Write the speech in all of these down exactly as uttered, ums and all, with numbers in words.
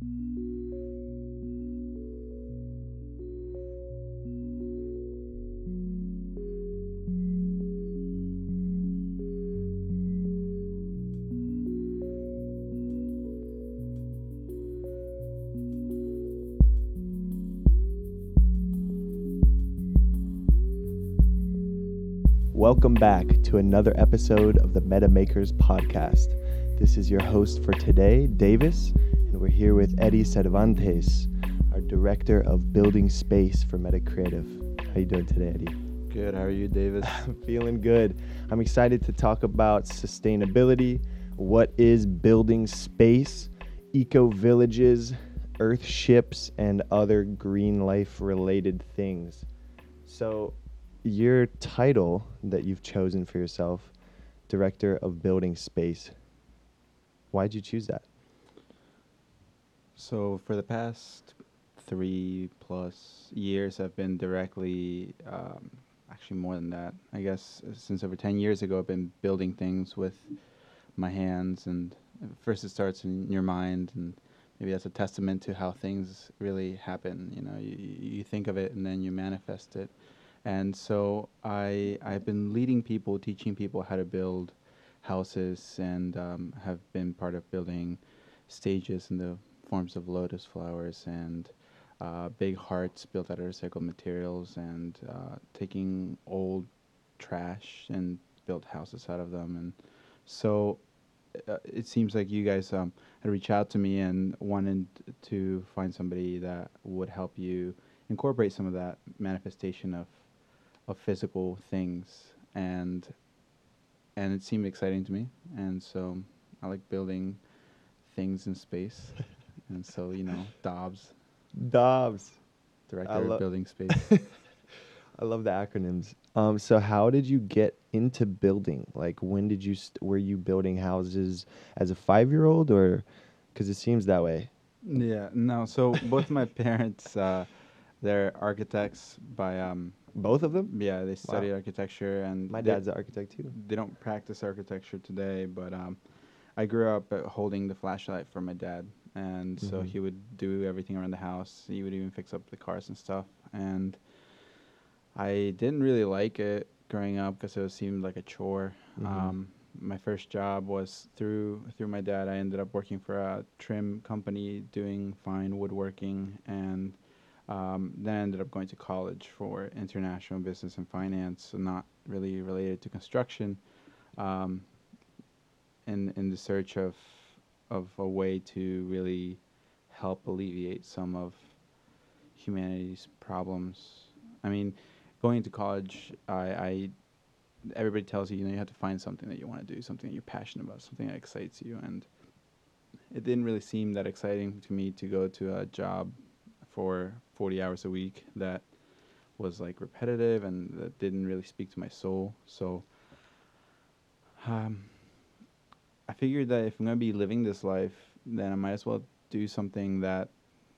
Welcome back to another episode of the Meta Makers podcast. This is your host for today, Davis, and we're here with Eddie Cervantes, our director of building space for Meta Creative. How you doing today, Eddie? Good. How are you, Davis? I'm feeling good. I'm excited to talk about sustainability, what is building space, eco villages, earth ships, and other green life related things. So, your title that you've chosen for yourself, Director of Building Space, why'd you choose that? So for the past three plus years, I've been directly, um, actually more than that, I guess, uh, since over ten years ago, I've been building things with my hands. And uh, first it starts in your mind, and maybe that's a testament to how things really happen. You know, you, you think of it and then you manifest it. And so I, I've been leading people, teaching people how to build houses, and um, have been part of building stages in the forms of lotus flowers and uh, big hearts built out of recycled materials, and uh, taking old trash and built houses out of them. And so uh, it seems like you guys um, had reached out to me and wanted to find somebody that would help you incorporate some of that manifestation of of physical things, and and it seemed exciting to me, and so I like building things in space. And so, you know, Dobbs, Dobbs. Director I of lo- Building Space. I love the acronyms. Um, so how did you get into building? Like, when did you, st- were you building houses as a five-year-old, or, because it seems that way. Yeah, no, so both my parents, uh, they're architects by, um, Both of them? yeah, they studied Wow. architecture, and My they, dad's an architect too. they don't practice architecture today, but um, I grew up uh, holding the flashlight for my dad, and so Mhm. he would do everything around the house. He would even fix up the cars and stuff, and I didn't really like it growing up because it seemed like a chore. Mhm. Um, my first job was through through my dad. I ended up working for a trim company doing fine woodworking, and um, then I ended up going to college for international business and finance, so not really related to construction. Um, in in the search of of a way to really help alleviate some of humanity's problems. I mean, going to college, I, I everybody tells you, you know, you have to find something that you want to do, something that you're passionate about, something that excites you, and it didn't really seem that exciting to me to go to a job for forty hours a week that was like repetitive and that didn't really speak to my soul. So um, I figured that if I'm going to be living this life, then I might as well do something that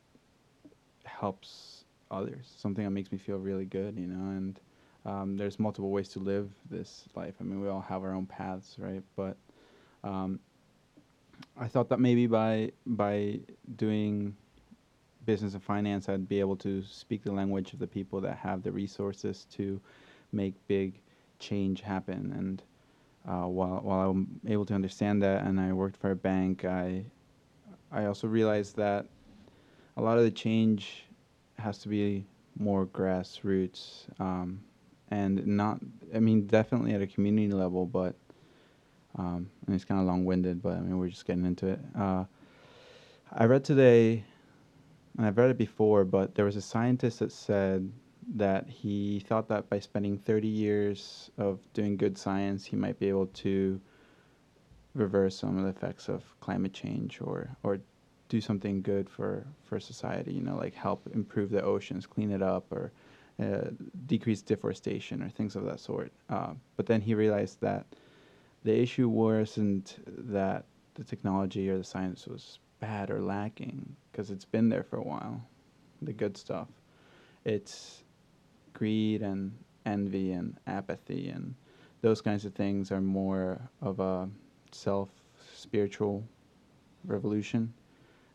helps others, something that makes me feel really good, you know. And um, there's multiple ways to live this life. I mean, we all have our own paths, right? But um, I thought that maybe by by doing business and finance, I'd be able to speak the language of the people that have the resources to make big change happen. And uh, while while I'm able to understand that, and I worked for a bank, I I also realized that a lot of the change has to be more grassroots, um, and not. I mean, definitely at a community level, but um, and it's kind of long-winded. But I mean, we're just getting into it. Uh, I read today, and I've read it before, but there was a scientist that said that he thought that by spending thirty years of doing good science, he might be able to reverse some of the effects of climate change, or or do something good for for society, you know, like help improve the oceans, clean it up, or uh, decrease deforestation or things of that sort. Uh, but then he realized that the issue wasn't that the technology or the science was bad or lacking, because it's been there for a while, the good stuff. It's greed and envy and apathy, and those kinds of things are more of a self spiritual revolution.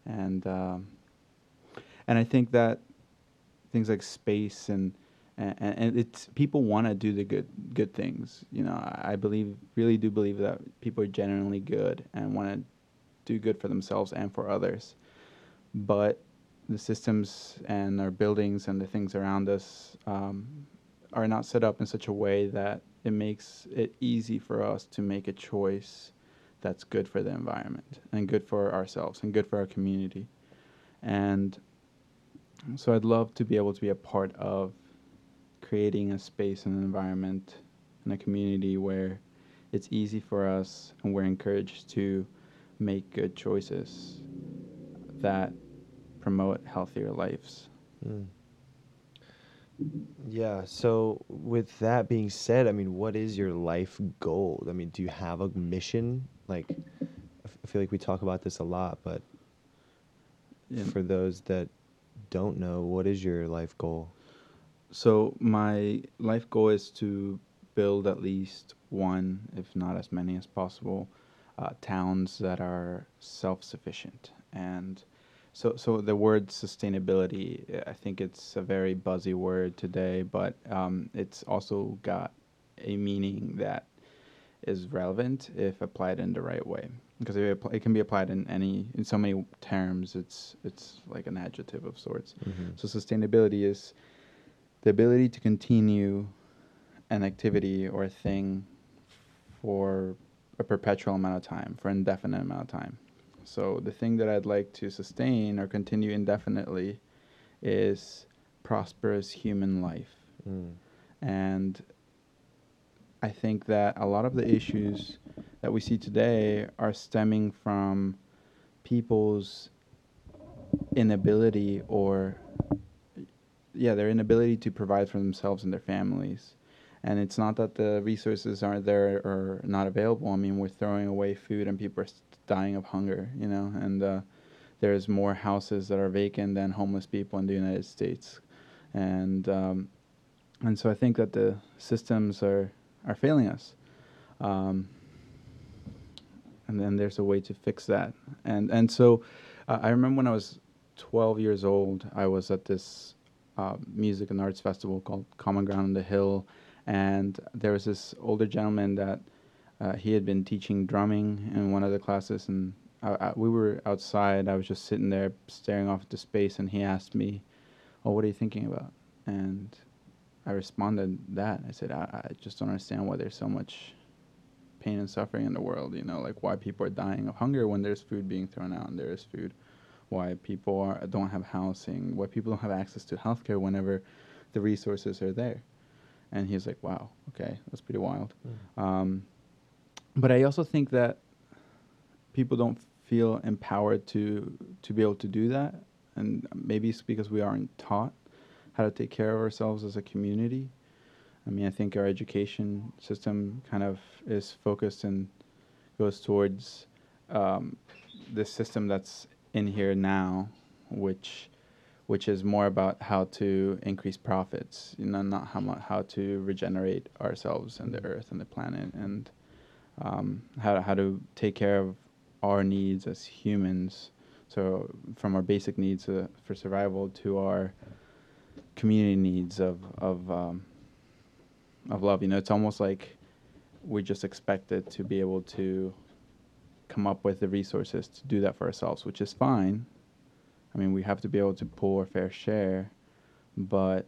and um, and I think that things like space and and, and it's people want to do the good good things. You know, I, I believe really do believe that people are genuinely good and want to do good for themselves and for others. But the systems and our buildings and the things around us um, are not set up in such a way that it makes it easy for us to make a choice that's good for the environment and good for ourselves and good for our community. And so I'd love to be able to be a part of creating a space and an environment and a community where it's easy for us and we're encouraged to make good choices that promote healthier lives. Mm. Yeah. So, with that being said, I mean, what is your life goal? I mean, do you have a mission? Like, I f- I feel like we talk about this a lot, but And for those that don't know, what is your life goal? so my life goal is to build at least one, if not as many as possible, uh, towns that are self-sufficient. And so, so the word sustainability, uh, I think it's a very buzzy word today, but um, it's also got a meaning that is relevant if applied in the right way. Because it, appl- it can be applied in any in so many terms. It's it's like an adjective of sorts. Mm-hmm. So sustainability is the ability to continue an activity or a thing for a perpetual amount of time, for an indefinite amount of time. So the thing that I'd like to sustain or continue indefinitely is prosperous human life. Mm. And I think that a lot of the issues that we see today are stemming from people's inability or yeah, their inability to provide for themselves and their families. And it's not that the resources aren't there or not available. I mean, we're throwing away food and people are dying of hunger, you know, and uh, there's more houses that are vacant than homeless people in the United States. And um, and so I think that the systems are, are failing us. Um, and then there's a way to fix that. And and so uh, I remember when I was twelve years old, I was at this uh, music and arts festival called Common Ground on the Hill, and there was this older gentleman that uh, he had been teaching drumming in one of the classes, and I, I, we were outside. I was just sitting there staring off into space, and he asked me, "Oh, what are you thinking about?" And I responded that I said, I, I just don't understand why there's so much pain and suffering in the world, you know, like why people are dying of hunger when there's food being thrown out and there is food, why people are, don't have housing, why people don't have access to healthcare whenever the resources are there. And he's like, wow, okay, that's pretty wild. Mm. Um, but I also think that people don't feel empowered to to be able to do that, and maybe it's because we aren't taught how to take care of ourselves as a community. I mean, I think our education system kind of is focused and goes towards um, the system that's in here now, which which is more about how to increase profits, you know, not how mu- how to regenerate ourselves and the earth and the planet, and um, how to, how to take care of our needs as humans. So from our basic needs uh, for survival to our community needs of of um, of love. You know, it's almost like we just expected to be able to come up with the resources to do that for ourselves, which is fine. I mean, we have to be able to pull our fair share, but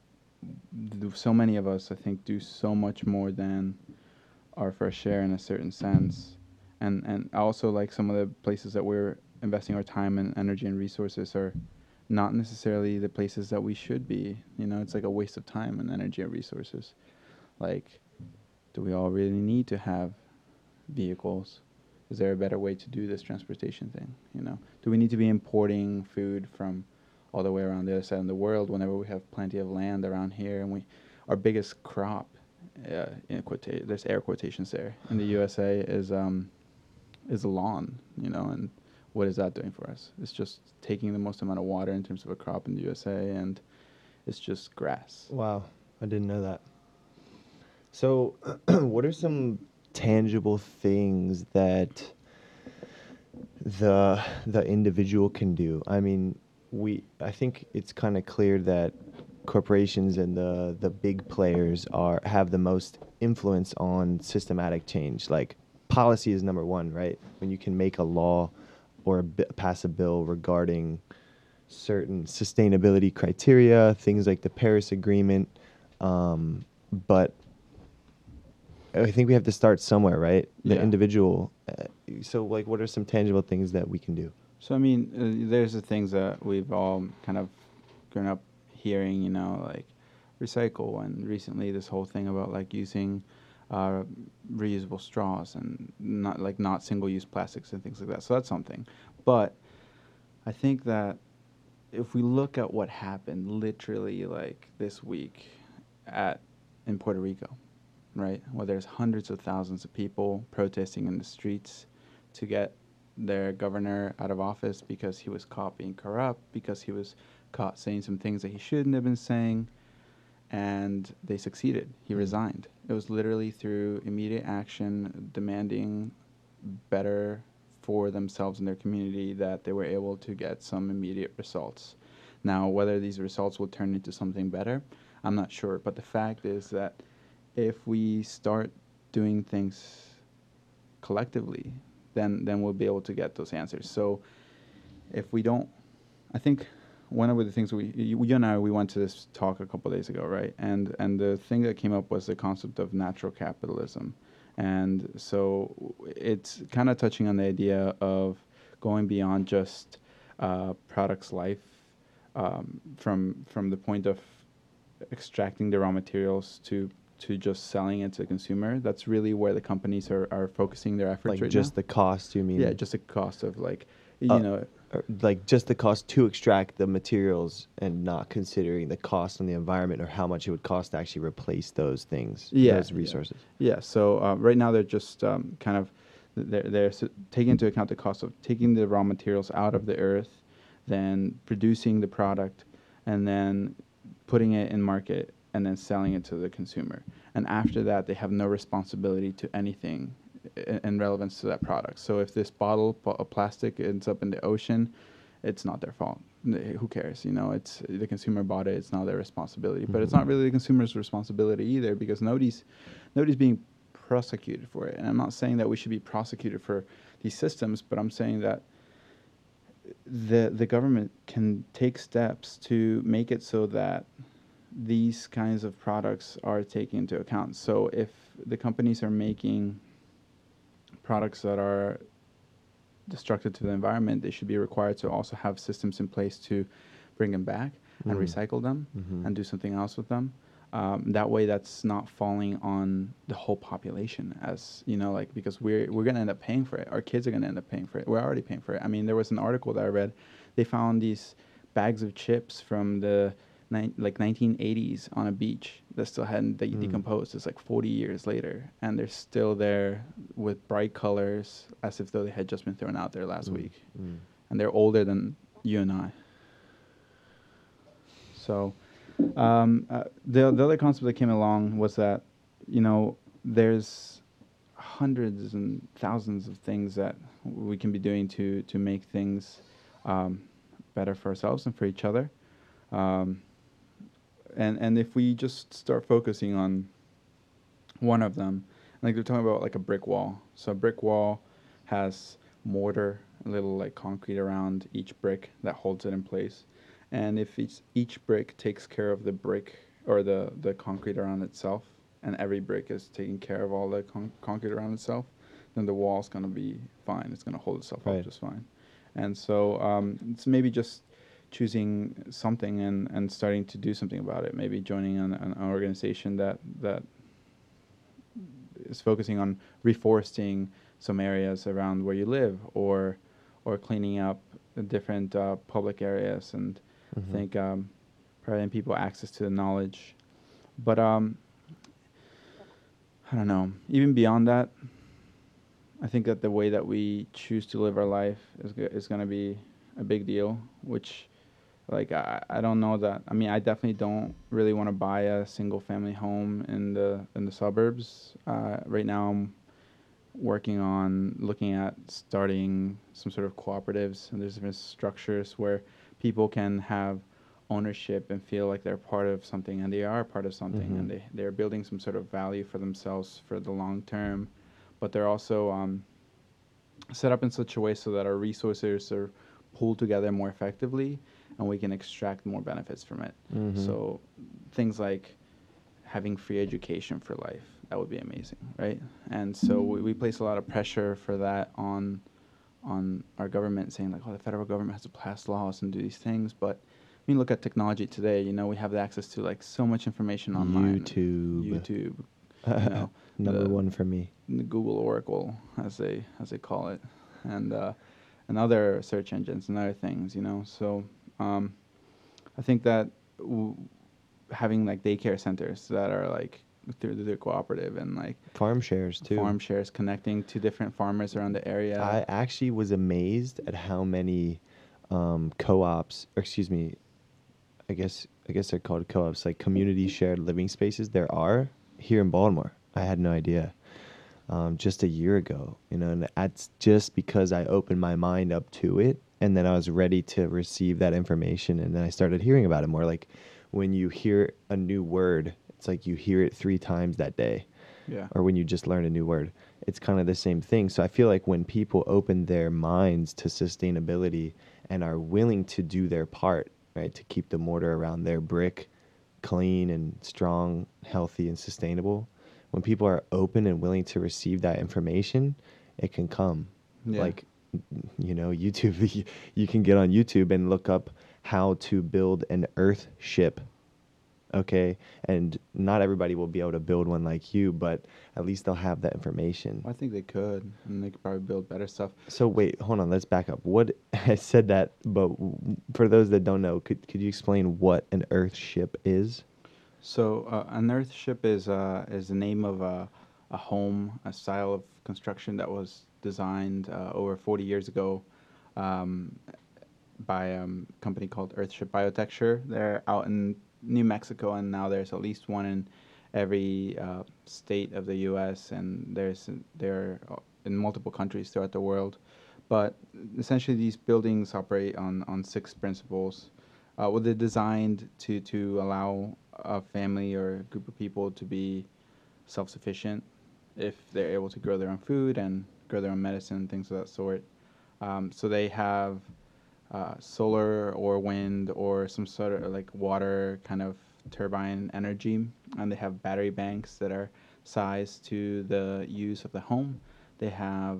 th- so many of us, I think, do so much more than our fair share in a certain sense. And and also, like, some of the places that we're investing our time and energy and resources are not necessarily the places that we should be. You know, it's like a waste of time and energy and resources. Like, do we all really need to have vehicles? Is there a better way to do this transportation thing? You know, do we need to be importing food from all the way around the other side of the world whenever we have plenty of land around here and we, our biggest crop, uh, in quota- there's air quotations there in the U S A is um, is lawn. You know, and what is that doing for us? It's just taking the most amount of water in terms of a crop in the U S A, and it's just grass. Wow, I didn't know that. So, what are some tangible things that the the individual can do. I mean, we I think it's kind of clear that corporations and the the big players are have the most influence on systematic change. Like policy is number one, right? When you can make a law or a bi- pass a bill regarding certain sustainability criteria, things like the Paris Agreement. Um, but I think we have to start somewhere, right? The Yeah. individual. Uh, so, like, what are some tangible things that we can do? So I mean, uh, there's the things that we've all kind of grown up hearing, you know, like recycle, and recently this whole thing about like using uh, reusable straws and not like not single-use plastics and things like that. So that's something. But I think that if we look at what happened literally like this week at in Puerto Rico, right, where there's hundreds of thousands of people protesting in the streets to get their governor out of office because he was caught being corrupt, because he was caught saying some things that he shouldn't have been saying, and they succeeded. He Mm. resigned. It was literally through immediate action, demanding better for themselves and their community, that they were able to get some immediate results. Now, whether these results will turn into something better, I'm not sure. But the fact is that if we start doing things collectively, then then we'll be able to get those answers. So if we don't, I think one of the things we you, you and I we went to this talk a couple of days ago, right? And and the thing that came up was the concept of natural capitalism, and so it's kind of touching on the idea of going beyond just uh, products life, um, from from the point of extracting the raw materials to to just selling it to the consumer. That's really where the companies are, are focusing their efforts Like right just now. the cost, you mean? Yeah, just the cost of like, you Uh, know, or like just the cost to extract the materials and not considering the cost on the environment or how much it would cost to actually replace those things, yeah, those yeah, resources. yeah. So uh, right now they're just um, kind of they're they're s- taking into account the cost of taking the raw materials out of the earth, then producing the product, and then putting it in market and then selling it to the consumer. And after that, they have no responsibility to anything i- in relevance to that product. So if this bottle po- of plastic ends up in the ocean, it's not their fault. N- Who cares? You know, it's the consumer bought it. It's not their responsibility. But it's Mhm. not really the consumer's responsibility either, because nobody's nobody's being prosecuted for it. And I'm not saying that we should be prosecuted for these systems, but I'm saying that the the government can take steps to make it so that these kinds of products are taken into account. So if the companies are making products that are destructive to the environment, they should be required to also have systems in place to bring them back and Mm. recycle them Mhm. and do something else with them. Um, that way, that's not falling on the whole population, as you know, like because we're we're gonna end up paying for it. Our kids are gonna end up paying for it. We're already paying for it. I mean, there was an article that I read. They found these bags of chips from the ni- like nineteen eighties on a beach that still hadn't de- Mm. decomposed. It's like forty years later, and they're still there with bright colors, as if though they had just been thrown out there last Mm. week. Mm. And they're older than you and I. So um, uh, the the other concept that came along was that, you know, there's hundreds and thousands of things that we can be doing to to make things um, better for ourselves and for each other. Um, and and if we just start focusing on one of them, like they're talking about like a brick wall. So a brick wall has mortar, a little like concrete around each brick that holds it in place. And if each each brick takes care of the brick or the the concrete around itself, and every brick is taking care of all the con- concrete around itself, then the wall's gonna be fine. It's gonna hold itself up Right. just fine. And so um, it's maybe just choosing something and, and starting to do something about it. Maybe joining an, an organization that that is focusing on reforesting some areas around where you live, or or cleaning up the different uh, public areas, and I Mhm. think um, providing people access to the knowledge. But um, I don't know. Even beyond that, I think that the way that we choose to live our life is go- is going to be a big deal. Which, like, I I don't know that. I mean, I definitely don't really want to buy a single family home in the in the suburbs. Uh, right now, I'm working on looking at starting some sort of cooperatives, and there's different structures where people can have ownership and feel like they're part of something, and they are part of something, Mm-hmm. and they, they're building some sort of value for themselves for the long term, but they're also um, set up in such a way so that our resources are pulled together more effectively and we can extract more benefits from it. Mm-hmm. So things like having free education for life, that would be amazing, right? And so we, we place a lot of pressure for that on on our government, saying like, oh, the federal government has to pass laws and do these things. But I mean, look at technology today. You know, we have the access to like so much information online. YouTube. YouTube. You know, Number the, one for me. the Google Oracle, as they as they call it, and uh, and other search engines and other things. You know, so um, I think that w- having like daycare centers that are like through the cooperative and like Farm shares too. farm shares connecting to different farmers around the area. I actually was amazed at how many um, co-ops, or excuse me, I guess I guess they're called co-ops, like community shared living spaces. There are here in Baltimore. I had no idea. Um, just a year ago, you know, and that's just because I opened my mind up to it, and then I was ready to receive that information, and then I started hearing about it more. Like when you hear a new word, it's like you hear it three times that day, Yeah. or when you just learn a new word. It's kind of the same thing. So I feel like when people open their minds to sustainability and are willing to do their part, right, to keep the mortar around their brick clean and strong, healthy, and sustainable, when people are open and willing to receive that information, it can come. Yeah. Like, you know, YouTube, you can get on YouTube and look up how to build an earth ship. Okay. And not everybody will be able to build one like you, but at least they'll have that information. I think they could, and they could probably build better stuff. So wait, hold on, let's back up. What I said that, but w- for those that don't know, could could you explain what an earth ship is? So uh, an earth ship is uh, is the name of a, a home, a style of construction that was designed uh, over forty years ago um, by a um, company called Earthship Biotecture. They're out in New Mexico, and now there's at least one in every uh, state of the U S and there's they're uh, in multiple countries throughout the world. But essentially, these buildings operate on, on six principles. Uh, well, they're designed to, to allow a family or a group of people to be self-sufficient if they're able to grow their own food and grow their own medicine and things of that sort. Um, so they have uh, solar or wind or some sort of like water kind of turbine energy, and they have battery banks that are sized to the use of the home. They have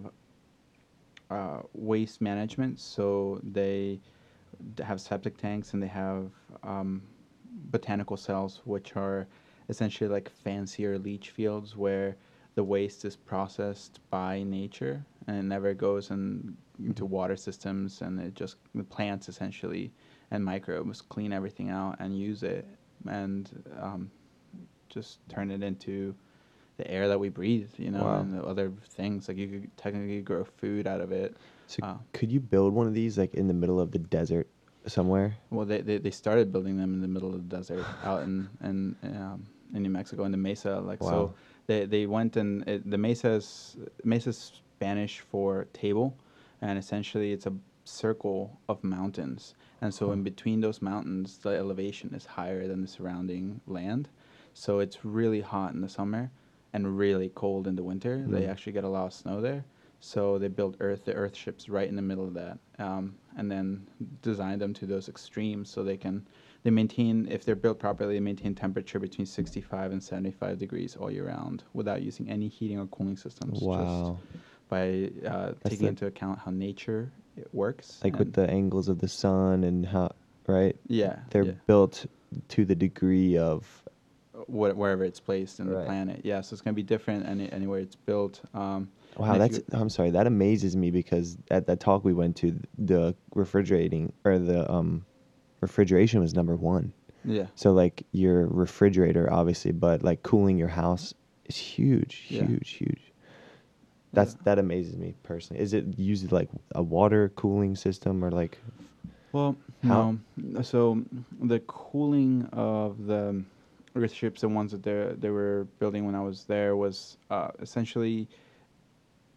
uh, waste management, so they d- have septic tanks and they have um, botanical cells, which are essentially like fancier leach fields where the waste is processed by nature and it never goes in, into water systems, and it just the plants essentially and microbes clean everything out and use it and um, just turn it into the air that we breathe, you know, Wow. and the other things. Like you could technically grow food out of it. So Uh, could you build one of these like in the middle of the desert somewhere? well, they, they they started building them in the middle of the desert out in in um, in New Mexico in the mesa. Like Wow. so, they they went and it, the mesa's mesa's Spanish for table, and essentially it's a circle of mountains. And so Huh. in between those mountains, the elevation is higher than the surrounding land. So it's really hot in the summer and really cold in the winter. They Mm. actually get a lot of snow there. So they built Earth, the Earth ships right in the middle of that, um, and then designed them to those extremes so they can they maintain, if they're built properly, they maintain temperature between sixty-five and seventy-five degrees all year round without using any heating or cooling systems. Wow. Just by uh, That's taking the- into account how nature it works. Like with and- the angles of the sun and how, right? yeah, They're yeah. built to the degree of, Wh- wherever it's placed in Right. the planet. Yeah, so it's gonna be different any anywhere it's built. Um, wow, and if that's, you- I'm sorry, that amazes me because at that talk we went to, the refrigerating or the um, refrigeration was number one. yeah. So like your refrigerator, obviously, but like cooling your house is huge, Yeah. huge, huge. That's Yeah. that amazes me personally. Is it used like a water cooling system or like Well, How- no. So the cooling of the Earth ships, the ones that they they were building when I was there, was uh, essentially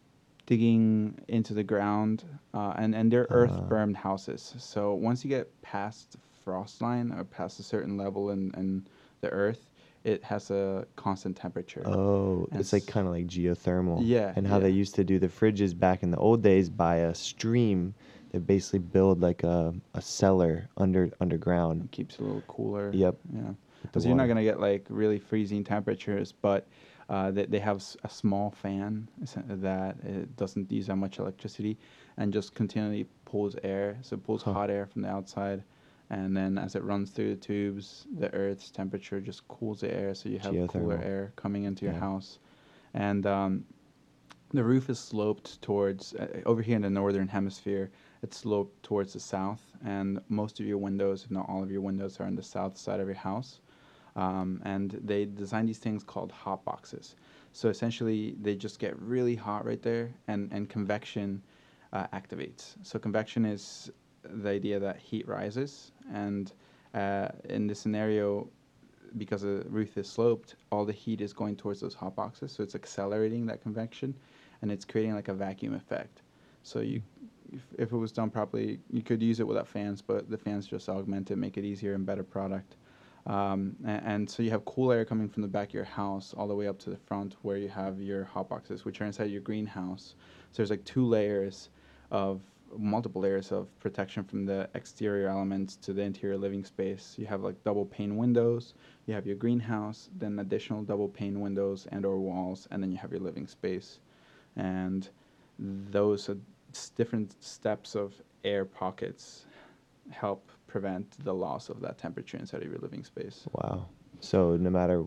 digging into the ground, uh, and and they're earth Uh, bermed houses. So once you get past frost line or past a certain level in, in the earth, it has a constant temperature. oh, And it's like s- kind of like geothermal. yeah, And how they yeah, used to do the fridges back in the old days by a stream. They basically build like a, a cellar under underground. it keeps it a little cooler. Yep, Yeah, with the because you're not water. gonna get like really freezing temperatures, but uh, they they have s- a small fan essen- that it doesn't use that much electricity, and just continually pulls air. So it pulls Huh. hot air from the outside, and then as it runs through the tubes, the Earth's temperature just cools the air, so you have cooler Geothermal. air coming into your Yeah. house, and um, the roof is sloped towards uh, over here in the northern hemisphere. It's sloped towards the south, and most of your windows, if not all of your windows, are on the south side of your house. Um, and they design these things called hot boxes. So essentially, they just get really hot right there, and and convection uh, activates. So convection is the idea that heat rises, and uh, in this scenario, because the roof is sloped, all the heat is going towards those hot boxes, so it's accelerating that convection, and it's creating like a vacuum effect. So you, if, if it was done properly, you could use it without fans, but the fans just augment it, make it easier and better product. Um, and, and so you have cool air coming from the back of your house all the way up to the front where you have your hot boxes, which are inside your greenhouse. So there's like two layers of multiple layers of protection from the exterior elements to the interior living space. You have like double pane windows, you have your greenhouse, then additional double pane windows and or walls, and then you have your living space. And those uh, s- different steps of air pockets help prevent the loss of that temperature inside of your living space. Wow. So no matter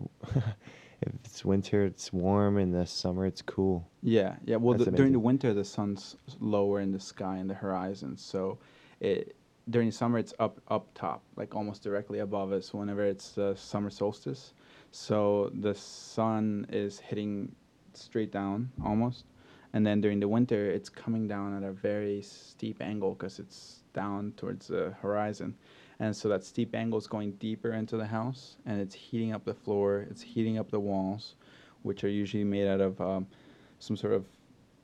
if it's winter, it's warm, and the summer, it's cool. Yeah, yeah. Well, That's the, during the amazing. winter, the sun's s- lower in the sky in the horizon, so it during summer it's up up top, like almost directly above us. Whenever it's the summer solstice, so the sun is hitting straight down almost, and then during the winter it's coming down at a very steep angle because it's down towards the horizon, and so that steep angle is going deeper into the house, and it's heating up the floor, it's heating up the walls, which are usually made out of um, some sort of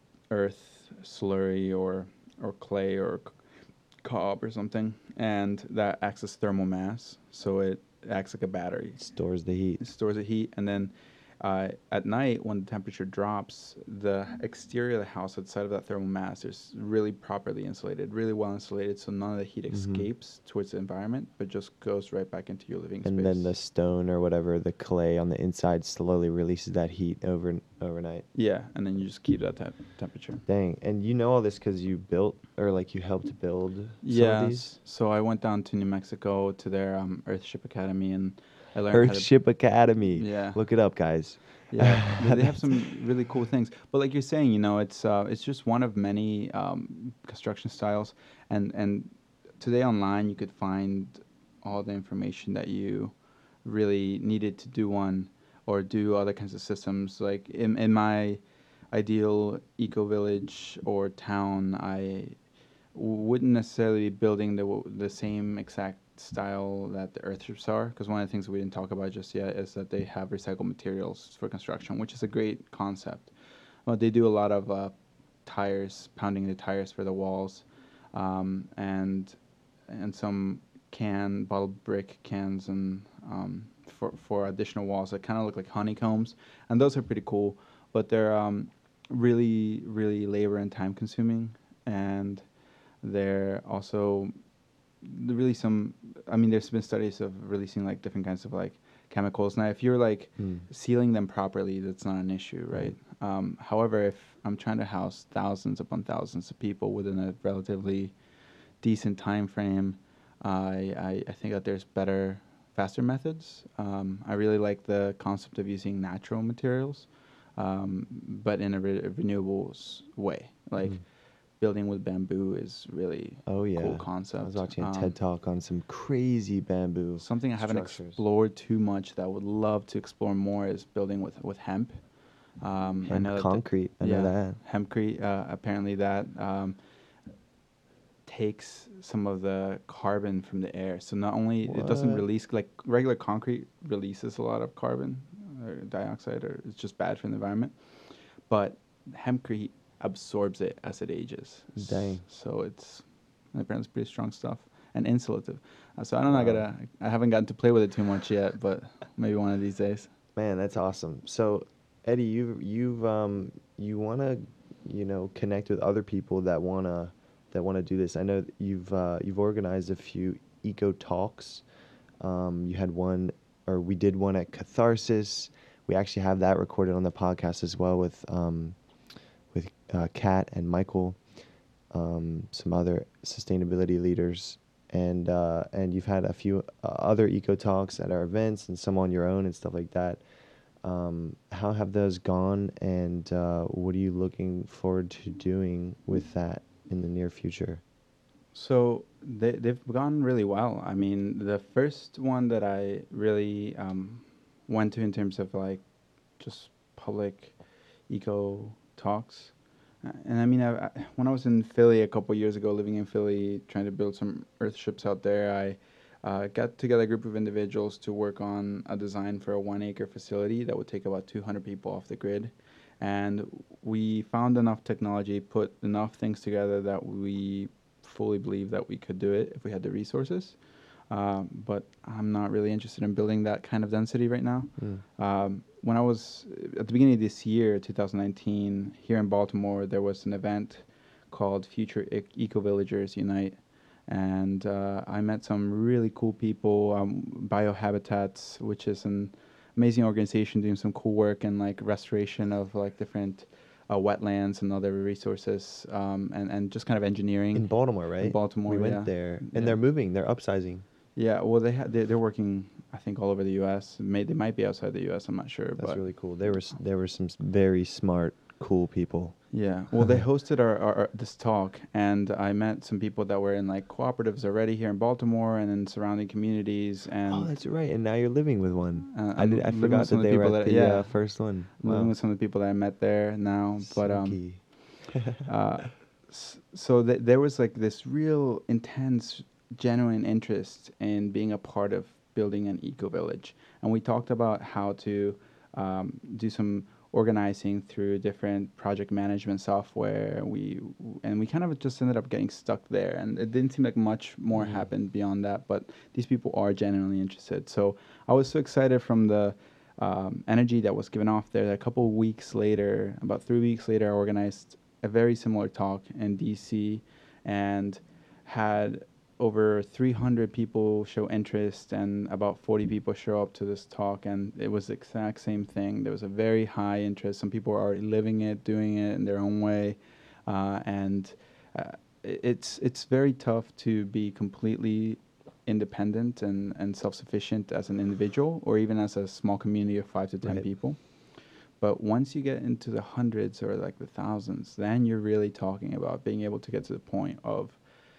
earth slurry or or clay or c- cob or something, and that acts as thermal mass. So it acts like a battery. Stores the heat. It stores the heat, and then uh, at night when the temperature drops, the exterior of the house outside of that thermal mass is really properly insulated, really well insulated, so none of the heat Hmm. escapes towards the environment, but just goes right back into your living And then space. the stone or whatever, the clay on the inside slowly releases that heat over overnight. Yeah, and then you just keep that temp- temperature. Dang. And you know all this because you built or like you helped build some of these? Yes. So I went down to New Mexico to their um, Earthship Academy, and I learned how to. Earthship Academy. Yeah, Look it up, guys. yeah. They, they have That's- some really cool things. But like you're saying, you know, it's uh, it's just one of many um, construction styles, and and today online you could find all the information that you really needed to do one or do other kinds of systems. Like in in my ideal eco village or town, I wouldn't necessarily be building the w- the same exact style that the earthships are, because one of the things we didn't talk about just yet is that they have recycled materials for construction, which is a great concept. But they do a lot of uh, tires, pounding the tires for the walls, um, and and some can bottled brick cans and um, for for additional walls that kind of look like honeycombs, and those are pretty cool, but they're um, really really labor and time consuming, and they're also really some. I mean, there's been studies of releasing like different kinds of like chemicals. Now, if you're like Hmm. sealing them properly, that's not an issue, right? Um, however, if I'm trying to house thousands upon thousands of people within a relatively decent time frame, I I, I think that there's better, faster methods. Um, I really like the concept of using natural materials, um, but in a re- renewable s- way. Like Hmm. building with bamboo is really Oh cool yeah. I was concept. watching a Um, TED talk on some crazy bamboo something I haven't structures. explored too much that I would love to explore more is building with, with hemp. Um, I Hemp know that the, concrete. I know yeah, that. hempcrete. Uh, apparently that um, takes some of the carbon from the air. So not only it doesn't What? release, like regular concrete releases a lot of carbon or dioxide, or it's just bad for the environment. But hempcrete absorbs it as it ages. Dang. So it's apparently it's pretty strong stuff and insulative. Uh, so I don't know. I Wow. gotta. I haven't gotten to play with it too much yet, but maybe one of these days. Man, that's awesome. So, Eddie, you you've um you want to, you know, connect with other people that wanna that wanna do this. I know that you've uh, you've organized a few eco talks. Um, you had one, or we did one at Catharsis. We actually have that recorded on the podcast as well with um with uh, Kat and Michael, um, some other sustainability leaders, and uh, and you've had a few uh, other eco talks at our events and some on your own and stuff like that. Um, how have those gone, and uh, what are you looking forward to doing with that in the near future? So they they've gone really well. I mean, the first one that I really um, went to in terms of like just public eco talks. Uh, And I mean, I, I, when I was in Philly a couple years ago, living in Philly, trying to build some earthships out there, I uh, got together a group of individuals to work on a design for a one acre facility that would take about two hundred people off the grid. And we found enough technology, put enough things together that we fully believe that we could do it if we had the resources. Um, but I'm not really interested in building that kind of density right now. Mm. Um, when I was at the beginning of this year, two thousand nineteen, here in Baltimore, there was an event called Future E- Eco Villagers Unite, and uh, I met some really cool people. Um, Biohabitats, which is an amazing organization doing some cool work in like restoration of like different uh, wetlands and other resources, um, and and just kind of engineering In Baltimore, right? in Baltimore. We went yeah. there, and Yeah. they're moving. They're upsizing. Yeah, well, they ha- they they're working, I think, all over the U S. May they might be outside the U S. I'm not sure, That's but really cool. There were s- there were some s- very smart, cool people. yeah. Well, they hosted our, our, our this talk, and I met some people that were in like cooperatives already here in Baltimore and in surrounding communities. And Oh, that's right. And now you're living with one. uh, I I'm did. I living forgot with some that of the they were people at that the yeah, uh, first one. I'm living Wow. with some of the people that I met there now. But um, Sneaky. uh, s- so th- there was like this real intense, genuine interest in being a part of building an eco village, and we talked about how to um, do some organizing through different project management software. We and we kind of just ended up getting stuck there, and it didn't seem like much more Mm. happened beyond that. But these people are genuinely interested, so I was so excited from the um, energy that was given off there. That a couple of weeks later, about three weeks later, I organized a very similar talk in D C and had over three hundred people show interest and about forty people show up to this talk, and it was the exact same thing. There was a very high interest. Some people were already living it, doing it in their own way, uh, and uh, i- it's it's very tough to be completely independent and, and self-sufficient as an individual or even as a small community of five to ten Right. people. But once you get into the hundreds or like the thousands, then you're really talking about being able to get to the point of,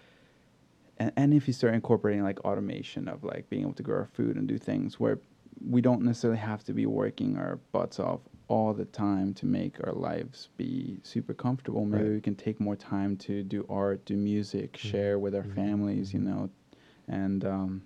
and, and if you start incorporating like automation of like being able to grow our food and do things where we don't necessarily have to be working our butts off all the time to make our lives be super comfortable. Maybe Right. we can take more time to do art, do music, Mhm. share with our Mhm. families, you Mhm. know, and um,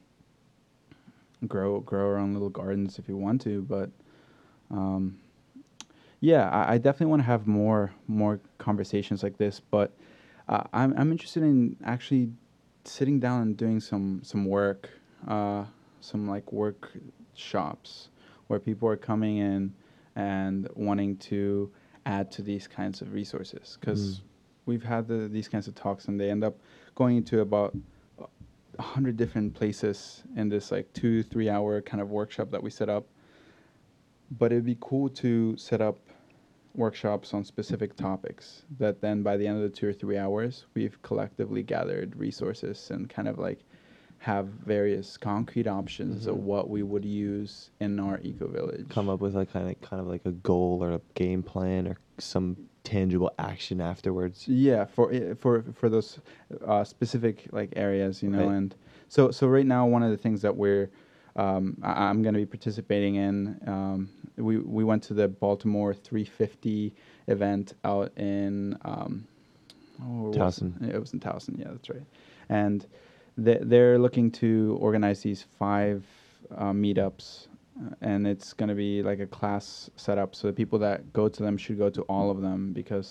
grow grow our own little gardens if you want to. But um, yeah, I, I definitely want to have more more conversations like this. But uh, I'm I'm interested in actually sitting down and doing some some work, uh, some like workshops where people are coming in and wanting to add to these kinds of resources because Mm. we've had the, these kinds of talks and they end up going into about a hundred different places in this like two three hour kind of workshop that we set up. But it'd be cool to set up workshops on specific topics that then by the end of the two or three hours we've collectively gathered resources and kind of like have various concrete options of Mhm. what we would use in our eco village. Come up with like kind of kind of like a goal or a game plan or some tangible action afterwards. Yeah, for i- for for those uh, specific like areas, you know, Right. and so so right now one of the things that we're um, I, I'm going to be participating in. Um, we we went to the Baltimore three fifty event out in um, oh, where was it? Towson. It was in Towson, yeah, that's right. And they they're looking to organize these five uh, meetups, uh, and it's going to be like a class setup. So the people that go to them should go to all of them because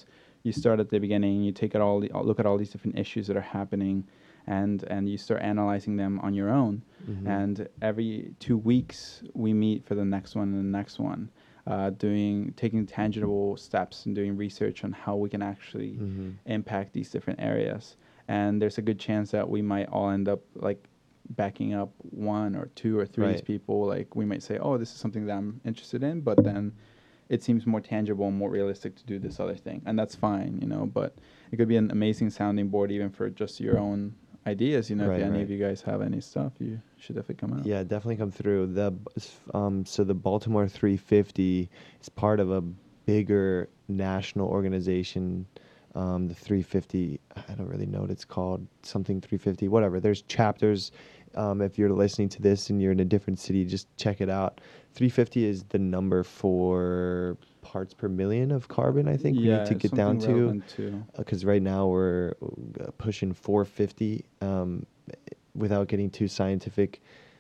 you start at the beginning, you take it all, the, look at all these different issues that are happening, and and you start analyzing them on your own. Mm-hmm. And every two weeks we meet for the next one and the next one, uh, doing taking tangible steps and doing research on how we can actually Mm-hmm. impact these different areas. And there's a good chance that we might all end up like backing up one or two or three of these Right. people. Like we might say, oh, this is something that I'm interested in, but then it seems more tangible and more realistic to do this other thing, and that's fine, you know. But it could be an amazing sounding board even for just your own ideas, you know. Right, if any right. of you guys have any stuff, you should definitely come out. Yeah, definitely come through. The b- s- um so the Baltimore three fifty is part of a bigger national organization. Um, the three fifty, I don't really know what it's called, something three fifty, whatever. There's chapters. Um, if you're listening to this and you're in a different city, just check it out. three fifty is the number for parts per million of carbon, I think we Yeah, need to it's get down something to. relevant too. Because right now we're uh, pushing four fifty. Um, without getting too scientific,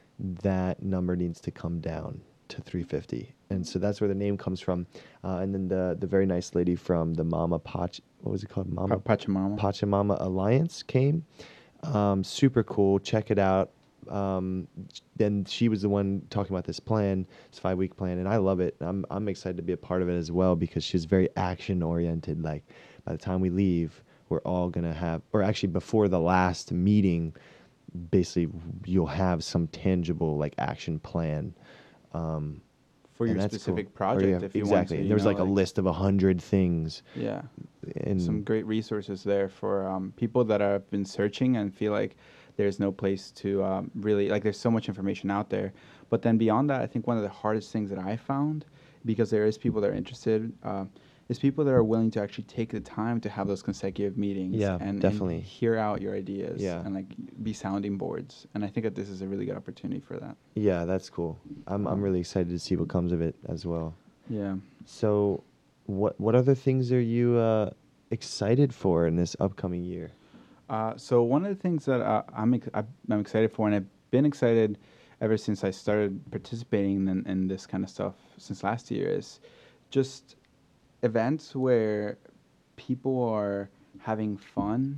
that number needs to come down to three fifty, and so that's where the name comes from. Uh, and then the the very nice lady from the Mama Pach, what was it called, Mama Pa- Pachamama. Pachamama Alliance came. Um, super cool. Check it out. Um, then she was the one talking about this plan, this five week plan, and I love it. I'm I'm excited to be a part of it as well because she's very action oriented. Like by the time we leave, we're all gonna have, or actually before the last meeting, basically you'll have some tangible like action plan. Um, For and your that's specific cool. Or project, you have- if you exactly. want to. You There's know, like a list of a hundred things, Yeah. and Some great resources there for um, people that have been searching and feel like there's no place to um, really, like there's so much information out there. But then beyond that, I think one of the hardest things that I found, because there is people that are interested, uh, is people that are willing to actually take the time to have those consecutive meetings Yeah, and, definitely. and hear out your ideas Yeah. and like be sounding boards. And I think that this is a really good opportunity for that. yeah, that's cool. I'm I'm Um, really excited to see what comes of it as well. Yeah. So, what what other things are you uh, excited for in this upcoming year? Uh, so one of the things that uh, I'm ex- I- I'm excited for, and I've been excited ever since I started participating in, in this kind of stuff since last year, is just events where people are having fun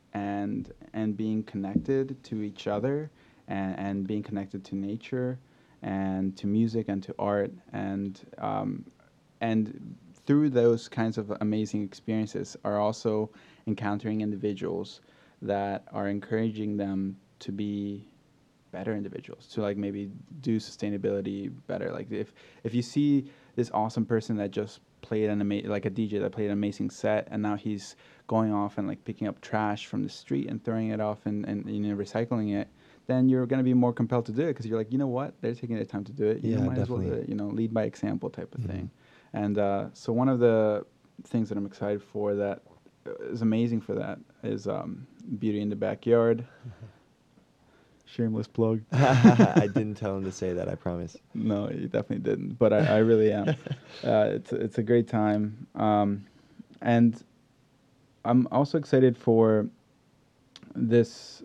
and and being connected to each other and, and being connected to nature and to music and to art and um, and through those kinds of amazing experiences are also encountering individuals that are encouraging them to be better individuals, to like maybe do sustainability better. Like if if you see this awesome person that just played an ama- like a D J that played an amazing set, and now he's going off and like picking up trash from the street and throwing it off and, and you know recycling it, then you're going to be more compelled to do it because you're like, you know what, they're taking their time to do it, you Yeah, know, might as well do definitely. it, you know, lead by example type of Mhm. thing. And uh, so one of the things that I'm excited for that is amazing for that is um, Beauty in the Backyard. Shameless plug. I didn't tell him to say that, I promise. No, you definitely didn't. But I, I really am. uh, it's it's a great time, um, and I'm also excited for this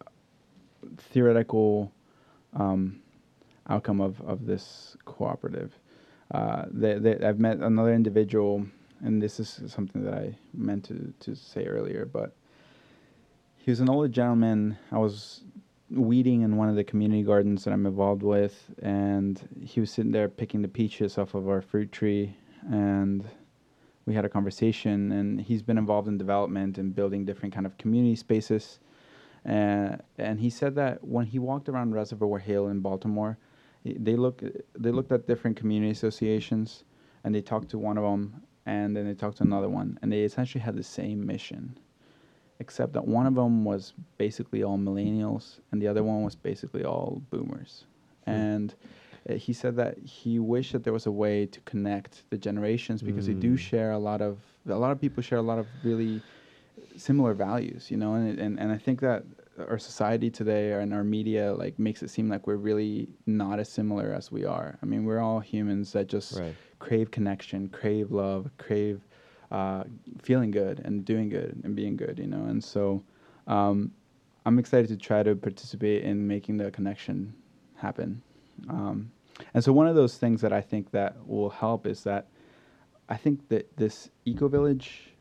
theoretical um, outcome of, of this cooperative. Uh, they, they, I've met another individual, and this is something that I meant to, to say earlier, but he was an older gentleman. I was weeding in one of the community gardens that I'm involved with, and he was sitting there picking the peaches off of our fruit tree, and we had a conversation. And he's been involved in development and building different kind of community spaces, and and he said that when he walked around Reservoir Hill in Baltimore, he- they look they looked at different community associations, and they talked to one of them, and then they talked to another one, and they essentially had the same mission, except that one of them was basically all millennials and the other one was basically all boomers. Hmm. And uh, he said that he wished that there was a way to connect the generations because they do Mm. share a lot of a lot of people share a lot of really similar values, you know, and and, and I think that our society today and our media like makes it seem like we're really not as similar as we are. I mean, we're all humans that just Right. crave connection, crave love, crave uh, feeling good and doing good and being good, you know. And so um, I'm excited to try to participate in making the connection happen. Um, and so one of those things that I think that will help is that I think that this eco village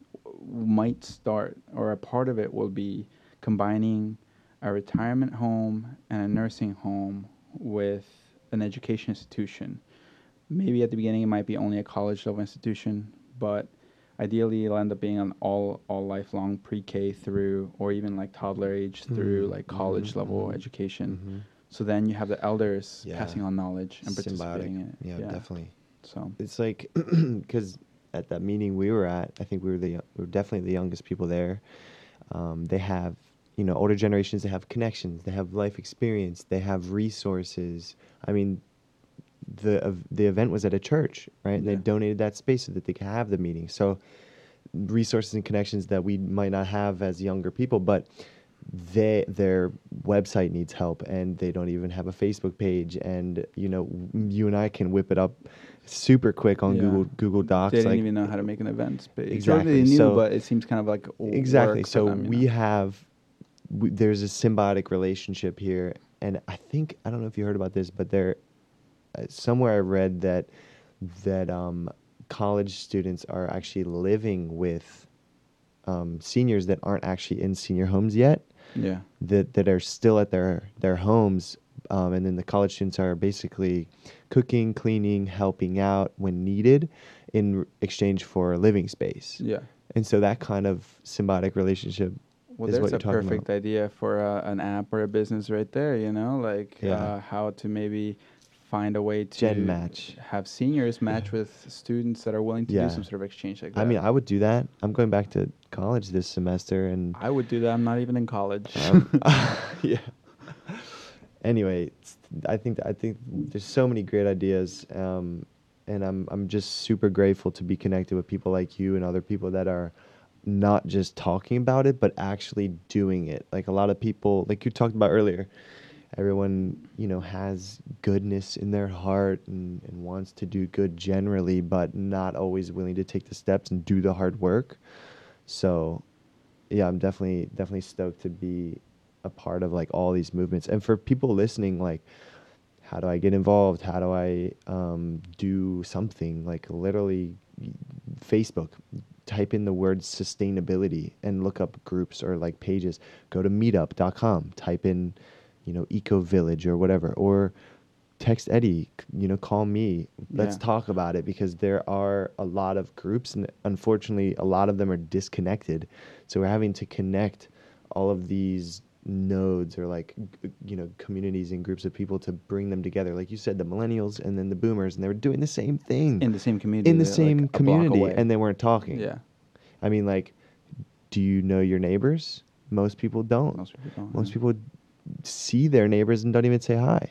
might start, or a part of it will be combining a retirement home and a nursing home with an education institution. Maybe at the beginning it might be only a college level institution, but ideally it'll end up being an all all lifelong pre-K through, or even like toddler age through Mm, like college mhm, level mhm, education. mhm. So then you have the elders Yeah. passing on knowledge and Symbiotic. participating in it. Yeah, definitely. So It's like because at that meeting we were at, I think we were the yo- we were definitely the youngest people there. Um, they have, you know, older generations. They have connections. They have life experience. They have resources. I mean, the ev- the event was at a church, right? And they Yeah. donated that space so that they could have the meeting. So resources and connections that we might not have as younger people, but they their website needs help, and they don't even have a Facebook page. And you know, w- you and I can whip it up super quick on Yeah. Google Google Docs. they didn't like even know how to make an events page. Or Exactly. they knew, So- but it seems kind of like w- exactly. work for So them, you we know? have we, there's a symbiotic relationship here, and I think I don't know if you heard about this, but there uh, somewhere I read that that um, college students are actually living with um, seniors that aren't actually in senior homes yet, Yeah. that that are still at their their homes, um, and then the college students are basically cooking, cleaning, helping out when needed, in r- exchange for living space. Yeah. And so that kind of symbiotic relationship Well, is what there's you're a talking perfect about. idea for uh, an app or a business right there, you know, like Yeah. uh, how to maybe find a way to Gen match. have seniors match with students that are willing to Yeah. do some sort of exchange like that. I mean, I would do that. I'm going back to college this semester, and I would do that. I'm not even in college. um, yeah. Anyway, it's- I think I think there's so many great ideas, um, and I'm I'm just super grateful to be connected with people like you and other people that are not just talking about it, but actually doing it. Like a lot of people, like you talked about earlier, everyone, you know, has goodness in their heart and, and wants to do good generally, but not always willing to take the steps and do the hard work. So, yeah, I'm definitely definitely stoked to be a part of like all these movements. And for people listening, like, how do I get involved? How do I um, do something? Like literally, y- Facebook. Type in the word sustainability and look up groups or like pages. Go to meetup dot com. Type in, you know, Eco Village or whatever, or text Eddie. c- You know, call me. Let's Yeah. talk about it, because there are a lot of groups, and unfortunately, a lot of them are disconnected. So we're having to connect all of these nodes, or like g- you know, communities and groups of people, to bring them together. Like you said, the millennials and then the boomers, and they were doing the same thing in the same community. in the they're, like, same a block community, away. and they weren't talking. Yeah. I mean, like, do you know your neighbors? Most people don't. Most people don't. Most yeah. people see their neighbors and don't even say hi.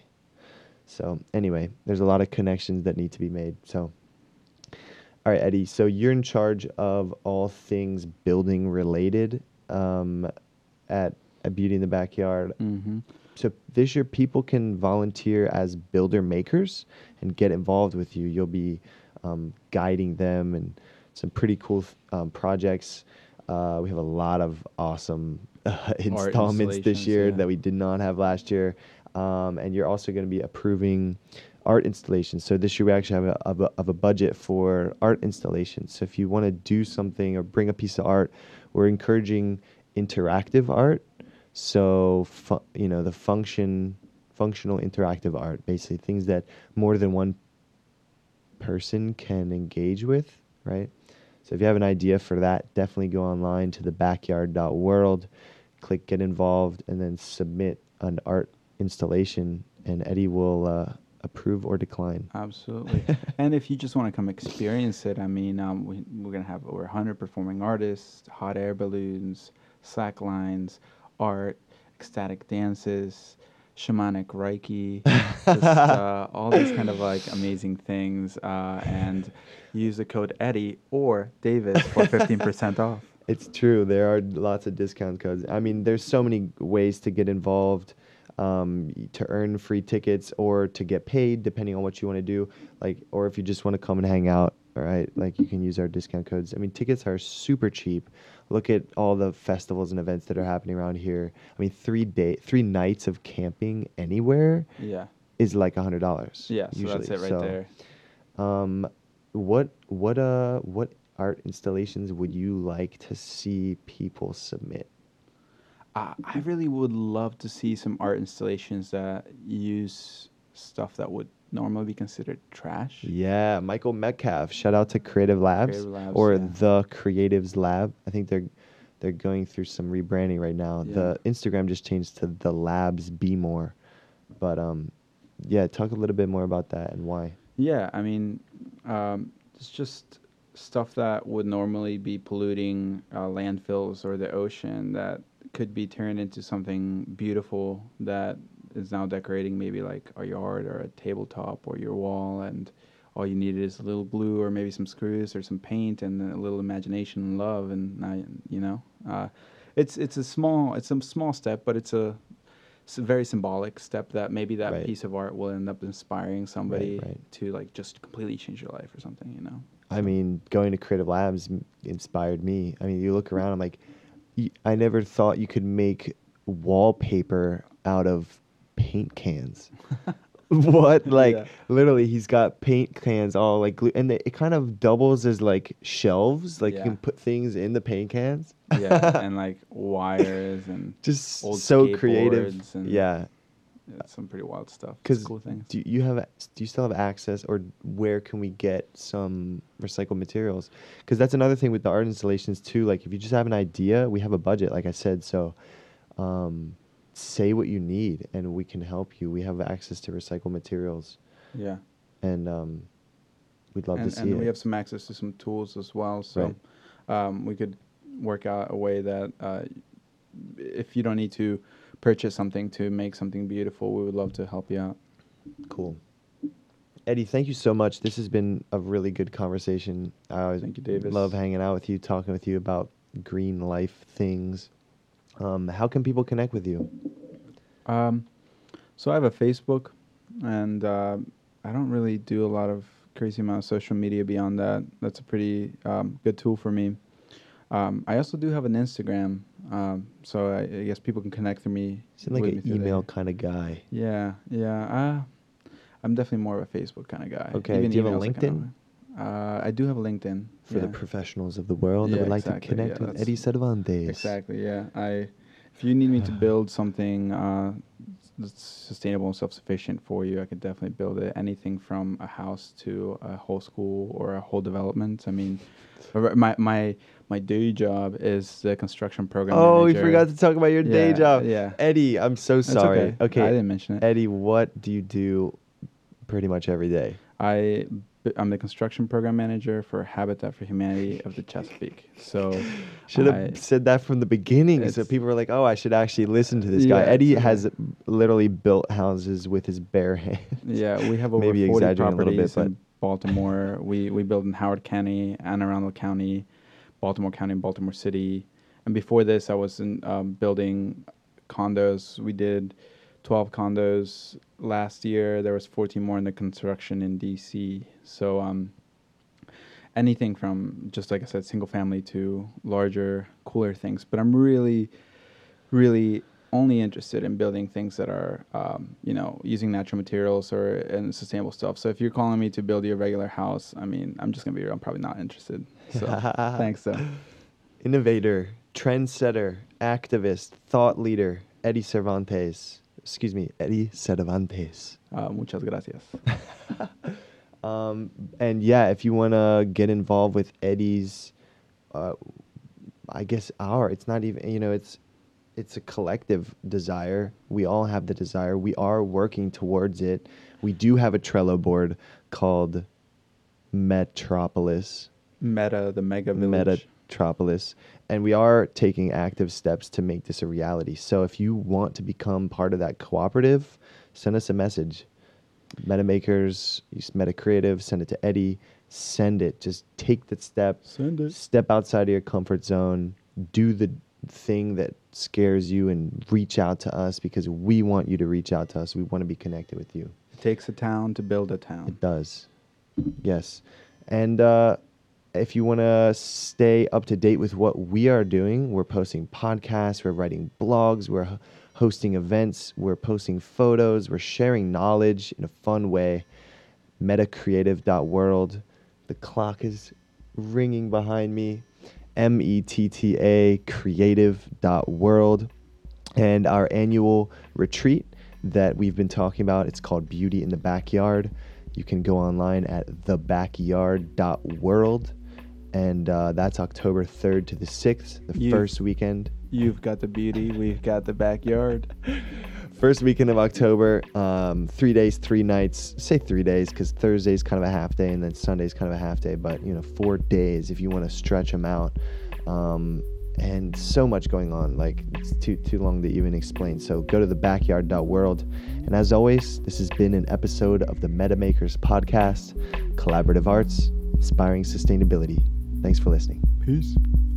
So anyway, there's a lot of connections that need to be made. So, all right, Eddie. So you're in charge of all things building related um, at, at Beauty in the Backyard. Mm-hmm. So this year, people can volunteer as builder makers and get involved with you. You'll be um, guiding them and some pretty cool um, projects. Uh, we have a lot of awesome uh, installments this installations, year yeah. that we did not have last year. Um, and you're also going to be approving art installations. So this year we actually have a, of a, of a budget for art installations. So if you want to do something or bring a piece of art, we're encouraging interactive art. So, fu- you know, the function, functional interactive art, basically things that more than one person can engage with, right? So if you have an idea for that, definitely go online to the backyard dot world, click get involved, and then submit an art installation, and Eddie will uh, approve or decline. Absolutely. And if you just want to come experience it, I mean, um, we, we're going to have over one hundred performing artists, hot air balloons, slack lines, art, ecstatic dances, shamanic Reiki, just uh, all these kind of like amazing things. Uh, and use the code Eddie or Davis for fifteen percent off. It's true. There are lots of discount codes. I mean, there's so many ways to get involved, um, y- to earn free tickets or to get paid, depending on what you want to do. Like, or if you just want to come and hang out, all right? Like, you can use our discount codes. I mean, tickets are super cheap. Look at all the festivals and events that are happening around here. I mean, three day, three nights of camping anywhere Yeah. is like a hundred dollars. Yeah. So that's it right there. Um, what what uh what art installations would you like to see people submit? Uh, I really would love to see some art installations that use stuff that would normally be considered trash. Yeah, Michael Metcalf. Shout out to Creative Labs, Creative Labs, or yeah. the Creatives Lab. I think they're they're going through some rebranding right now. Yeah. The Instagram just changed to the Labs Be More. But um, yeah, talk a little bit more about that and why. Yeah, I mean, um, it's just stuff that would normally be polluting uh, landfills or the ocean that could be turned into something beautiful that is now decorating maybe like a yard or a tabletop or your wall, and all you needed is a little glue or maybe some screws or some paint and a little imagination and love, and now, you know, uh, it's it's a small it's a small step, but it's a it's a very symbolic step that maybe that Right. piece of art will end up inspiring somebody Right, right. to like just completely change their life or something, you know. I mean, going to Creative Labs m- inspired me. I mean, you look around, I'm like, y- I never thought you could make wallpaper out of paint cans. What? Like, Yeah. literally, he's got paint cans all like glue, and they, it kind of doubles as like shelves. Like, you Yeah. can put things in the paint cans. Yeah, and like wires and Just old so creative. skateboards and Yeah. yeah, some pretty wild stuff. It's Because cool things. do you have do you still have access, or where can we get some recycled materials? Because that's another thing with the art installations too. Like, if you just have an idea, we have a budget, like I said. So, um, say what you need, and we can help you. We have access to recycled materials, Yeah. and um, we'd love and, to see and it. we have some access to some tools as well, so um, we could work out a way that uh, if you don't need to purchase something to make something beautiful, we would love to help you out. Cool. Eddie, thank you so much. This has been a really good conversation. I always Thank you, Davis. love hanging out with you, talking with you about green life things. Um, how can people connect with you? Um, so I have a Facebook, and uh, I don't really do a lot of crazy amount of social media beyond that. That's a pretty um, good tool for me. Um, I also do have an Instagram, um, so I, I guess people can connect through me. Seem like with an me through email there. kind of guy. Yeah, yeah. Uh, I'm definitely more of a Facebook kind of guy. Okay, Even do you have a emails are kind LinkedIn? of- uh, I do have a LinkedIn. For yeah. the professionals of the world that Yeah, would like exactly, to connect yeah, with that's- Eddie Cervantes. Exactly. Yeah. I, if you need me to build something uh, that's sustainable and self-sufficient for you, I could definitely build it. Anything from a house to a whole school or a whole development. I mean, r- my my my day job is the construction program Oh, we manager. forgot to talk about your day Yeah, job. yeah. Eddie, I'm so That's sorry. okay. I didn't mention it. Eddie, what do you do pretty much every day? I b- I'm the construction program manager for Habitat for Humanity of the Chesapeake. So Should I- have said that from the beginning, so It's- people were like, "Oh, I should actually listen to this guy." Yeah, Eddie it's okay. has literally built houses with his bare hands. Yeah, we have over Maybe forty exaggerating a little bit, properties in Baltimore. we we build in Howard County, Anne Arundel County, Baltimore County, and Baltimore City. And before this, I was in um, building condos. We did twelve condos last year. There was fourteen more in the construction in D C. So um, anything from, just like I said, single family to larger, cooler things. But I'm really, really only interested in building things that are, um, you know, using natural materials or and sustainable stuff. So if you're calling me to build your regular house, I mean, I'm just gonna be real. I'm probably not interested. So thanks, though. Innovator, trendsetter, activist, thought leader, Eddie Cervantes. Excuse me, Eddie Cervantes. Uh, muchas gracias. Um, and yeah, if you want to get involved with Eddie's, uh, I guess our, it's not even, you know, it's, it's a collective desire. We all have the desire. We are working towards it. We do have a Trello board called Metropolis. Meta, the mega village. Metropolis, and we are taking active steps to make this a reality. So if you want to become part of that cooperative, send us a message. Metamakers, use Meta Creative, send it to Eddie. Send it. Just take the step. Send it. Step outside of your comfort zone. Do the thing that scares you and reach out to us, because we want you to reach out to us. We want to be connected with you. It takes a town to build a town. It does. Yes. And uh, if you want to stay up to date with what we are doing, we're posting podcasts, we're writing blogs, we're h- hosting events, we're posting photos, we're sharing knowledge in a fun way. metacreative dot world. The clock is ringing behind me, M E T T A creative dot world. And our annual retreat that we've been talking about, it's called Beauty in the Backyard. You can go online at the backyard dot world. And uh, that's October third to the sixth, the You- first weekend. You've got the beauty, we've got the backyard. First weekend of October, um, three days, three nights. Say three days because Thursday's kind of a half day and then Sunday's kind of a half day. But, you know, four days if you want to stretch them out. Um, and so much going on. Like, it's too, too long to even explain. So go to the backyard dot world. And as always, this has been an episode of the MetaMakers podcast, Collaborative Arts, Inspiring Sustainability. Thanks for listening. Peace.